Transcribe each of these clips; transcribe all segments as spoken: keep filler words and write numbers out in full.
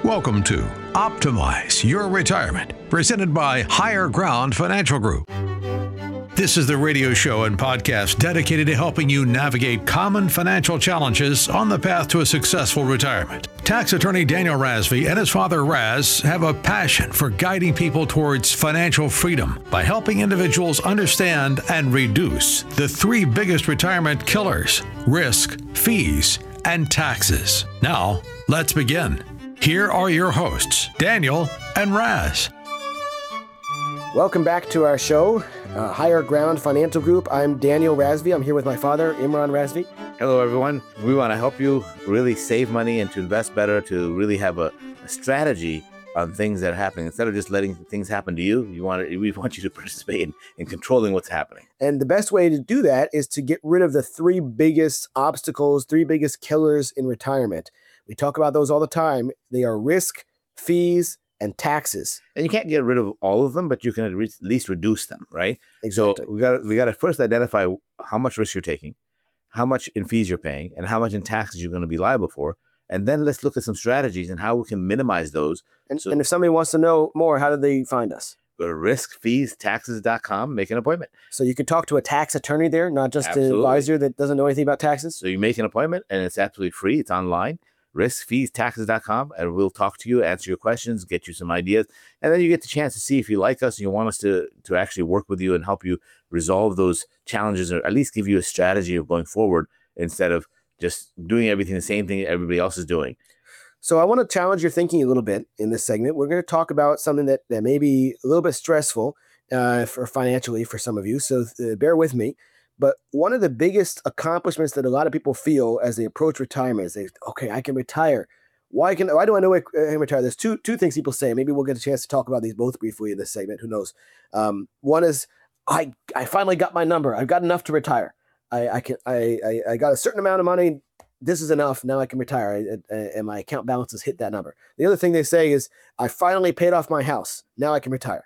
Welcome to Optimize Your Retirement, presented by Higher Ground Financial Group. This is the radio show and podcast dedicated to helping you navigate common financial challenges on the path to a successful retirement. Tax attorney Daniel Razvi and his father Raz have a passion for guiding people towards financial freedom by helping individuals understand and reduce the three biggest retirement killers: risk, fees, and taxes. Now, let's begin. Here are your hosts, Daniel and Raz. Welcome back to our show, uh, Higher Ground Financial Group. I'm Daniel Razvi. I'm here with my father, Imran Razvi. Hello, everyone. We want to help you really save money and to invest better, to really have a, a strategy on things that are happening. Instead of just letting things happen to you, you want to, we want you to participate in, in controlling what's happening. And the best way to do that is to get rid of the three biggest obstacles, three biggest killers in retirement. We talk about those all the time. They are risk, fees, and taxes. And you can't get rid of all of them, but you can at least reduce them, right? Exactly. So we got we got to first identify how much risk you're taking, how much in fees you're paying, and how much in taxes you're going to be liable for. And then let's look at some strategies and how we can minimize those. And, so, and if somebody wants to know more, how do they find us? Go to risk fees taxes dot com, make an appointment. So you can talk to a tax attorney there, not just Absolutely. an advisor that doesn't know anything about taxes? So you make an appointment, and it's absolutely free. It's online. risk fees taxes dot com, and we'll talk to you, answer your questions, get you some ideas, and then you get the chance to see if you like us and you want us to to actually work with you and help you resolve those challenges, or at least give you a strategy of going forward instead of just doing everything the same thing everybody else is doing. So I want to challenge your thinking a little bit in this segment. We're going to talk about something that, that may be a little bit stressful uh, for financially for some of you, so uh, bear with me. But one of the biggest accomplishments that a lot of people feel as they approach retirement is, they, okay, I can retire. Why can why do I know I can retire? There's two two things people say. Maybe we'll get a chance to talk about these both briefly in this segment. Who knows? Um, one is, I I finally got my number. I've got enough to retire. I I can I I, I got a certain amount of money. This is enough. Now I can retire, I, I, and my account balance has hit that number. The other thing they say is, I finally paid off my house. Now I can retire.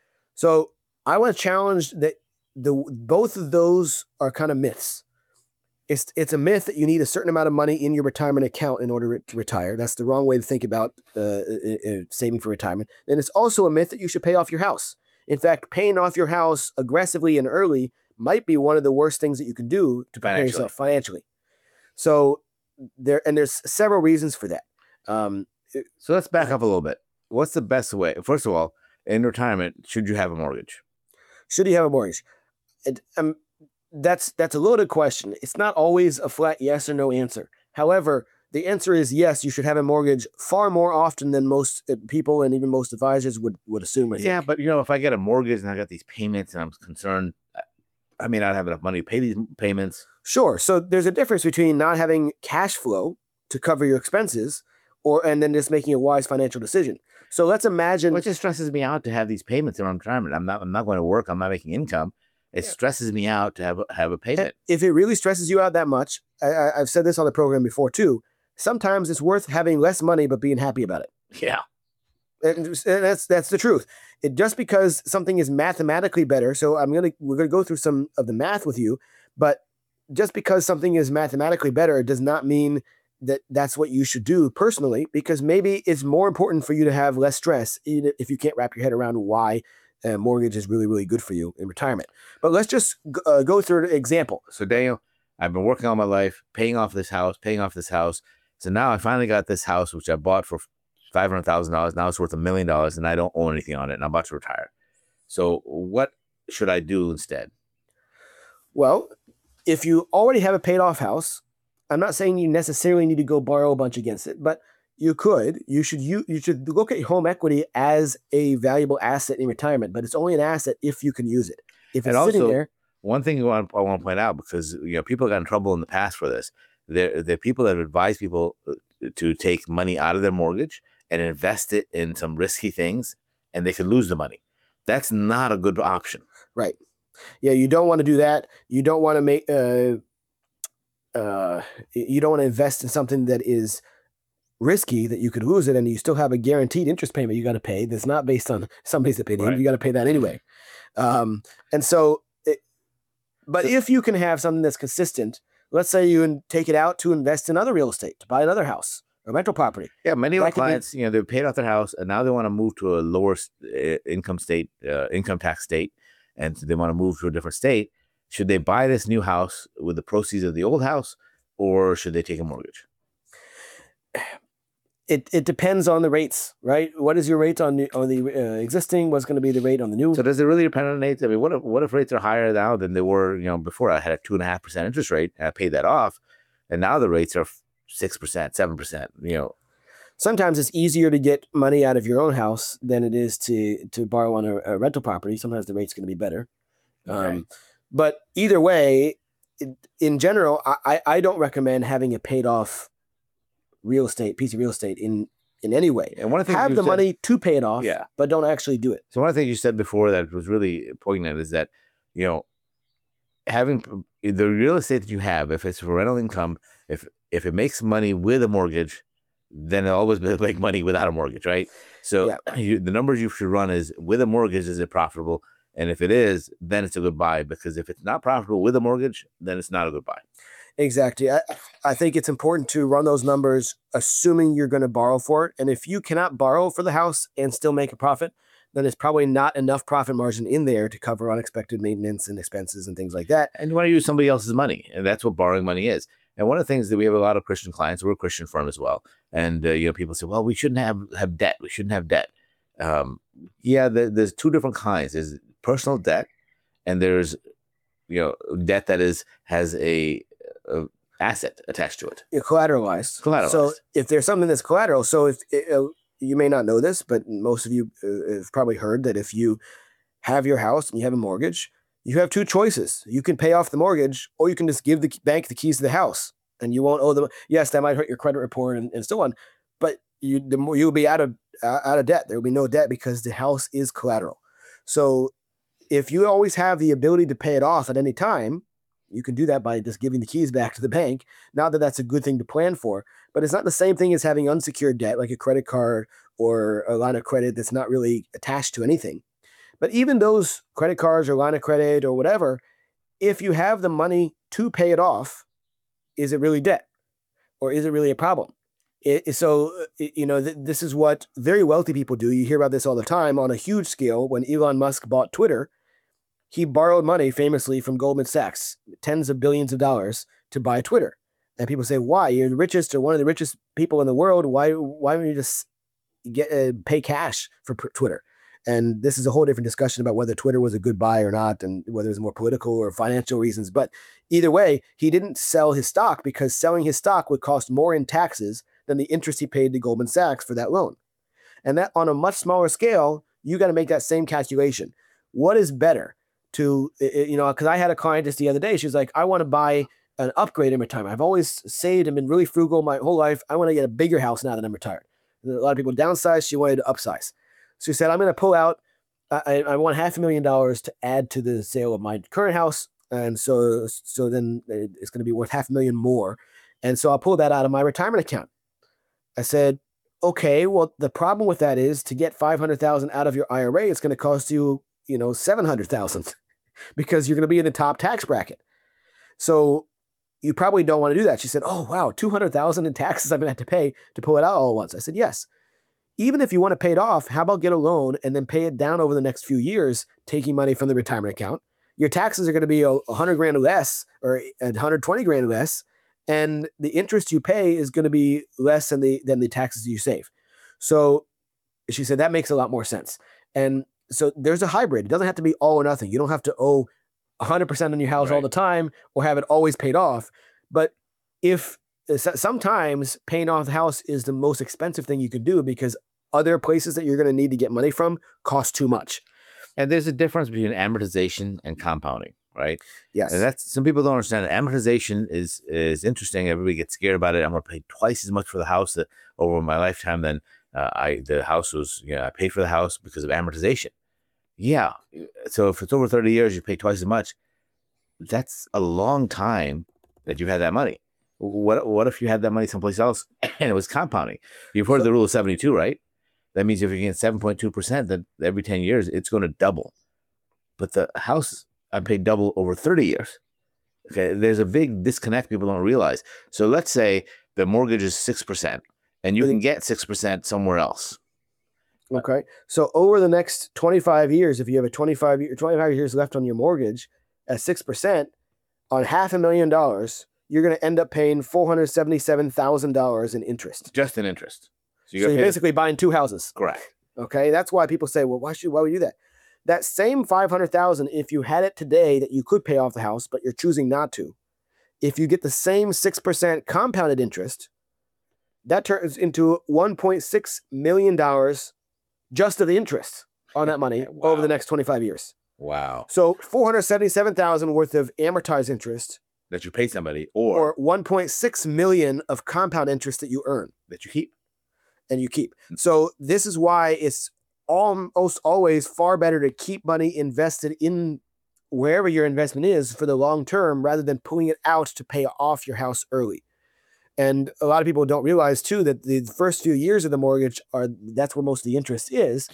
So I want to challenge that. The both of those are kind of myths. It's it's a myth that you need a certain amount of money in your retirement account in order to retire. That's the wrong way to think about uh, uh, saving for retirement. And it's also a myth that you should pay off your house. In fact, paying off your house aggressively and early might be one of the worst things that you can do to prepare yourself financially. So there and there's several reasons for that. Um, so let's back up a little bit. What's the best way? First of all, in retirement, should you have a mortgage? Should you have a mortgage? It, um, that's that's a loaded question. It's not always a flat yes or no answer. However, the answer is yes, you should have a mortgage far more often than most people and even most advisors would, would assume. I think. Yeah, but you know, if I get a mortgage and I got these payments and I'm concerned, I may not have enough money to pay these payments. Sure. So there's a difference between not having cash flow to cover your expenses or and then just making a wise financial decision. So let's imagine. Well, it just stresses me out to have these payments in retirement. I'm not I'm not going to work. I'm not making income. It stresses me out to have, have a payment. If it really stresses you out that much, I, I've said this on the program before too, sometimes it's worth having less money but being happy about it. Yeah. And, and that's that's the truth. It just because something is mathematically better, so I'm gonna we're gonna go through some of the math with you, but just because something is mathematically better does not mean that that's what you should do personally, because maybe it's more important for you to have less stress, even if you can't wrap your head around why Uh, mortgage is really, really good for you in retirement. But let's just uh, go through an example. So Daniel, I've been working all my life, paying off this house, paying off this house. So now I finally got this house, which I bought for five hundred thousand dollars. Now it's worth a million dollars and I don't own anything on it and I'm about to retire. So what should I do instead? Well, if you already have a paid off house, I'm not saying you necessarily need to go borrow a bunch against it, but you could, you should, you, you should look at home equity as a valuable asset in retirement, but it's only an asset if you can use it. If it's and sitting also, there. One thing I want, I want to point out, because you know people got in trouble in the past for this. They're, they're people that advise people to take money out of their mortgage and invest it in some risky things, and they could lose the money. That's not a good option. Right. Yeah, you don't want to do that. You don't want to make, uh, uh, you don't want to invest in something that is risky, that you could lose it, and you still have a guaranteed interest payment you got to pay that's not based on somebody's opinion. Right. You got to pay that anyway. Um, and so, it, but so, if you can have something that's consistent, let's say you take it out to invest in other real estate, to buy another house a rental property. Yeah, many of That our could be- clients, you know, they paid off their house and now they want to move to a lower uh, income state, uh, income tax state, and so they want to move to a different state. Should they buy this new house with the proceeds of the old house, or should they take a mortgage? It it depends on the rates, right? What is your rate on the on the uh, existing? What's going to be the rate on the new? So does it really depend on rates? I mean, what if what if rates are higher now than they were, you know, before? I had a two and a half percent interest rate and I paid that off, and now the rates are six percent, seven percent. You know, Sometimes it's easier to get money out of your own house than it is to to borrow on a, a rental property. Sometimes the rate's going to be better. Okay. Um, but either way, it, in general, I, I I don't recommend having a paid off real estate piece of real estate in in any way. and one of the things Have you the said- money to pay it off, Yeah. but don't actually do it. So one of the things you said before that was really poignant is that, you know, having the real estate that you have, if it's for rental income, if if it makes money with a mortgage, then it'll always make money without a mortgage, right? So you, the numbers you should run is with a mortgage, is it profitable? And if it is, then it's a good buy, because if it's not profitable with a mortgage, then it's not a good buy. Exactly. I, I think it's important to run those numbers, assuming you're going to borrow for it. And if you cannot borrow for the house and still make a profit, then there's probably not enough profit margin in there to cover unexpected maintenance and expenses and things like that. And you want to use somebody else's money, and that's what borrowing money is. And one of the things that we have a lot of Christian clients, we're a Christian firm as well. And, uh, you know, people say, well, we shouldn't have, have debt. We shouldn't have debt. Um, yeah, there, there's two different kinds. There's personal debt, and there's, you know, debt that is has a, a asset attached to it. You're collateralized. Collateralized. So if there's something that's collateral, so if uh, you may not know this, but most of you uh, have probably heard that if you have your house and you have a mortgage, you have two choices. You can pay off the mortgage, or you can just give the bank the keys to the house, and you won't owe them. Yes, that might hurt your credit report and, and so on, but you the more you'll be out of uh, out of debt. There will be no debt because the house is collateral. So if you always have the ability to pay it off at any time, you can do that by just giving the keys back to the bank. Not that that's a good thing to plan for, but it's not the same thing as having unsecured debt like a credit card or a line of credit that's not really attached to anything. But even those credit cards or line of credit or whatever, if you have the money to pay it off, is it really debt, or is it really a problem? It, so, it, you know, th- this is what very wealthy people do. You hear about this all the time on a huge scale. When Elon Musk bought Twitter, he borrowed money famously from Goldman Sachs, tens of billions of dollars, to buy Twitter. And people say, why? You're the richest or one of the richest people in the world. Why, why don't you just get uh, pay cash for p- Twitter? And this is a whole different discussion about whether Twitter was a good buy or not, and whether it's more political or financial reasons. But either way, he didn't sell his stock because selling his stock would cost more in taxes than the interest he paid to Goldman Sachs for that loan. And that on a much smaller scale, you got to make that same calculation. What is better to, you know, because I had a client just the other day. She was like, I want to buy an upgrade in retirement. I've always saved and been really frugal my whole life. I want to get a bigger house now that I'm retired. A lot of people downsize. She wanted to upsize. So she said, I'm going to pull out, I, I want half a million dollars to add to the sale of my current house. And so, so then it's going to be worth half a million more. And so I'll pull that out of my retirement account. I said, okay, well, the problem with that is to get five hundred thousand out of your I R A, it's going to cost you, you know, seven hundred thousand because you're going to be in the top tax bracket. So you probably don't want to do that. She said, oh, wow, two hundred thousand in taxes I'm going to have to pay to pull it out all at once. I said, yes. Even if you want to pay it off, how about get a loan and then pay it down over the next few years, taking money from the retirement account? Your taxes are going to be a hundred grand less, or a hundred twenty grand less, and the interest you pay is going to be less than the than the taxes you save. So she said that makes a lot more sense. And so there's a hybrid. It doesn't have to be all or nothing. You don't have to owe one hundred percent on your house Right. all the time or have it always paid off. But if sometimes paying off the house is the most expensive thing you could do because other places that you're going to need to get money from cost too much. And there's a difference between amortization and compounding, right? Yes. And that's, some people don't understand that amortization is is interesting. Everybody gets scared about it. I'm going to pay twice as much for the house that, over my lifetime than uh, I the house was. You know, I paid for the house because of amortization. Yeah. So if it's over thirty years, you pay twice as much. That's a long time that you've had that money. What what if you had that money someplace else and it was compounding? You've heard of the rule of seventy-two, right? That means if you get seven point two percent, then every ten years, it's going to double. But the house, I paid double over thirty years. Okay, there's a big disconnect people don't realize. So let's say the mortgage is six percent and you can get six percent somewhere else. Okay. So over the next twenty-five years, if you have a twenty-five, year, twenty-five years left on your mortgage at six percent on half a million dollars, you're going to end up paying four hundred seventy-seven thousand dollars in interest. Just in interest. So, so you're basically buying two houses. Correct. Okay. That's why people say, well, why should, why would you do that? That same five hundred thousand dollars, if you had it today that you could pay off the house, but you're choosing not to, if you get the same six percent compounded interest, that turns into one point six million dollars just of the interest on that money wow. over the next twenty-five years. Wow. So four hundred seventy-seven thousand dollars worth of amortized interest. That you pay somebody, or... Or one point six million dollars of compound interest that you earn. That you keep. And you keep. So this is why it's almost always far better to keep money invested in wherever your investment is for the long term rather than pulling it out to pay off your house early. And a lot of people don't realize too that the first few years of the mortgage are that's where most of the interest is.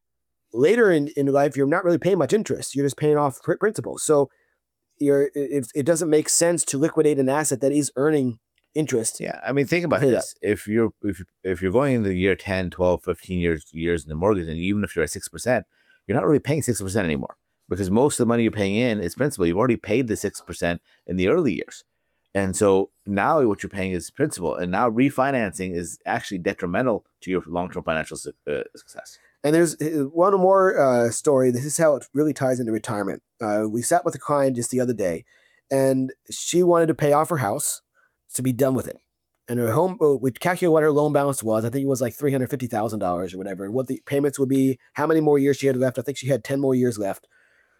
Later in, in life, you're not really paying much interest. You're just paying off principal. So you're it, it doesn't make sense to liquidate an asset that is earning interest. Yeah. I mean, think about this. That. If you're if if you're going into year ten, twelve, fifteen years years in the mortgage, and even if you're at six percent, you're not really paying six percent anymore because most of the money you're paying in is principal. You've already paid the six percent in the early years. And so now what you're paying is principal, and now refinancing is actually detrimental to your long-term financial su- uh, success. And there's one more uh, story. This is how it really ties into retirement. Uh, we sat with a client just the other day, and she wanted to pay off her house to be done with it. And her home, we calculated what her loan balance was. I think it was like three hundred fifty thousand dollars or whatever, and what the payments would be, how many more years she had left. I think she had ten more years left.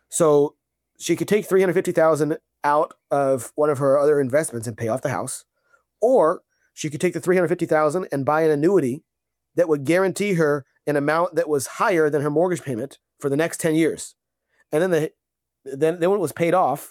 So she could take three hundred fifty thousand dollars out of one of her other investments and pay off the house, or she could take the three hundred fifty thousand dollars and buy an annuity that would guarantee her an amount that was higher than her mortgage payment for the next ten years. And then the then, then when it was paid off,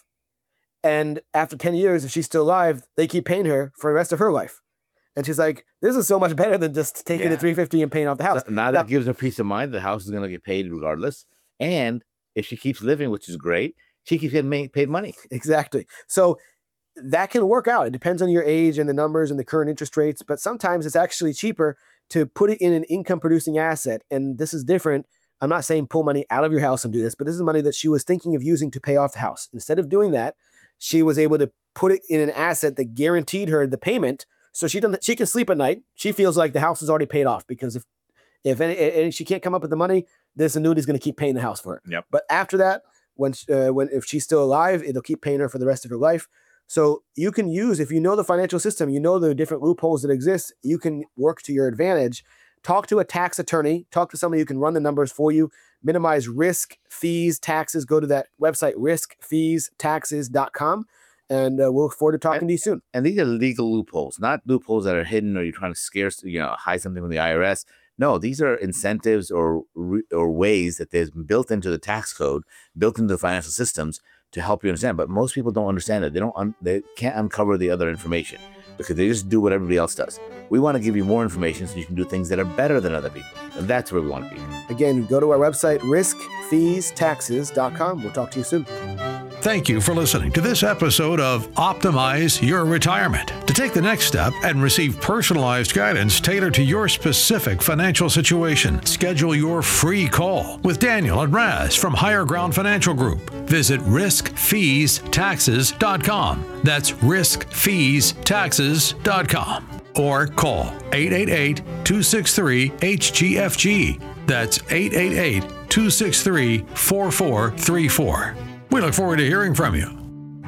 and after ten years, if she's still alive, they keep paying her for the rest of her life. And she's like, this is so much better than just taking yeah. the three hundred fifty and paying off the house. So now that now, gives her peace of mind. The house is going to get paid regardless. And if she keeps living, which is great, she keeps getting paid money. Exactly. So that can work out. It depends on your age and the numbers and the current interest rates. But sometimes it's actually cheaper to put it in an income producing asset. And this is different. I'm not saying pull money out of your house and do this, but this is money that she was thinking of using to pay off the house. Instead of doing that, she was able to put it in an asset that guaranteed her the payment. So she doesn't, she can sleep at night. She feels like the house is already paid off because if, if any, and she can't come up with the money, this annuity is going to keep paying the house for her. Yep. But after that, when, uh, when, if she's still alive, it'll keep paying her for the rest of her life. So you can use, if you know the financial system, you know the different loopholes that exist, you can work to your advantage. Talk to a tax attorney, talk to somebody who can run the numbers for you, minimize risk, fees, taxes. Go to that website, risk fees taxes dot com, and uh, we'll look forward to talking and, to you soon. And these are legal loopholes, not loopholes that are hidden or you're trying to scare, you know, hide something from the I R S. No, these are incentives or or ways that there's built into the tax code, built into the financial systems to help you understand. But most people don't understand it. They don't. Un- they can't uncover the other information because they just do what everybody else does. We want to give you more information so you can do things that are better than other people, and that's where we want to be. Again, go to our website, risk fees taxes dot com. We'll talk to you soon. Thank you for listening to this episode of Optimize Your Retirement. To take the next step and receive personalized guidance tailored to your specific financial situation, schedule your free call with Daniel and Raz from Higher Ground Financial Group. Visit risk fees taxes dot com. That's risk fees taxes dot com. Or call eight eight eight, two six three, H G F G. That's eight eight eight, two six three, four four three four. We look forward to hearing from you.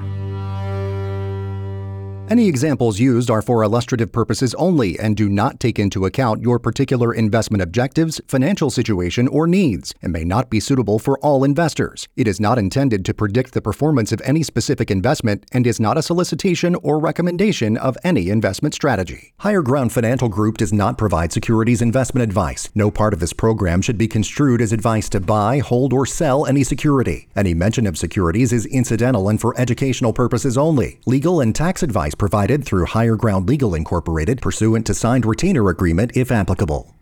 Any examples used are for illustrative purposes only and do not take into account your particular investment objectives, financial situation, or needs, and may not be suitable for all investors. It is not intended to predict the performance of any specific investment and is not a solicitation or recommendation of any investment strategy. Higher Ground Financial Group does not provide securities investment advice. No part of this program should be construed as advice to buy, hold, or sell any security. Any mention of securities is incidental and for educational purposes only. Legal and tax advice provided through Higher Ground Legal Incorporated pursuant to signed retainer agreement if applicable.